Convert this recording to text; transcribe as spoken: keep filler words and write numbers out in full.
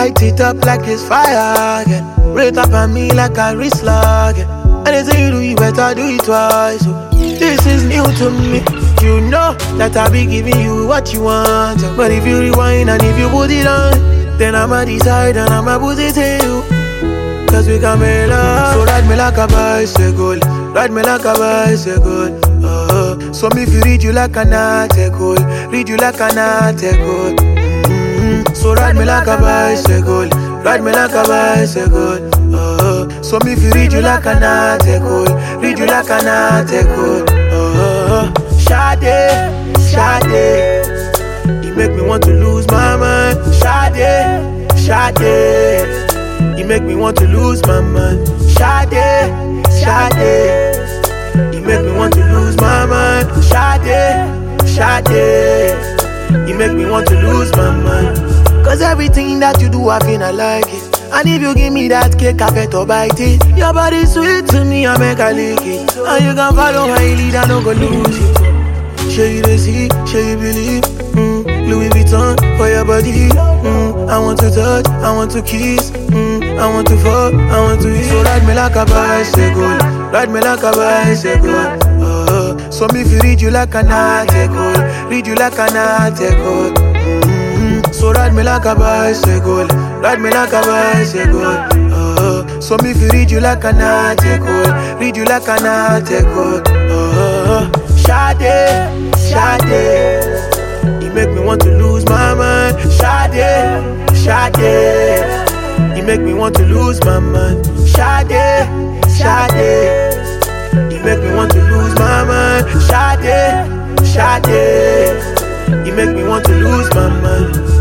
light it up like it's fire again. Rate up on me like a wrist lock again. Anything you do, you better do it twice. So this is new to me. You know that I be giving you what you want. But if you rewind and if you put it on, then I'ma decide and I'ma put it in you. Cause we can make love. So ride me like a bicycle, ride me like a bicycle. Oh, so me if you read you like an article, read you like an article. Mm-hmm. So ride me like a bicycle, ride me like a bicycle. Oh, so me if you read you like an article, read you like an article. Oh, Sade, Sade, you make me want to lose my mind. Sade, Sade, you make me want to lose my mind. Sade, Sade, you make me want to lose my mind. Sade, Sade, you make me want to lose my mind. Cause everything that you do, I feel I like it. And if you give me that cake, I better bite it. Your body sweet to me, I make a lick it. And you can follow my lead, I don't go lose it. Show you the see, show you believe. Mm, Louis Vuitton for your body. Mm, I want to touch, I want to kiss. Mm, I want to fuck, I want to eat. So ride me like a bicycle, ride me like a bicycle. Oh, so me if you read you like an article, read you like an article. Mm-hmm. So ride me like a bicycle, ride me like a bicycle. Oh, so me if you read you like an article, read you like an article. Oh, Sade, Sade, you make me want to lose my mind. Sade, Sade, you make me want to lose my mind. Sade, Sade, you make me want to lose my mind. Sade, Sade, you make me want to lose my mind.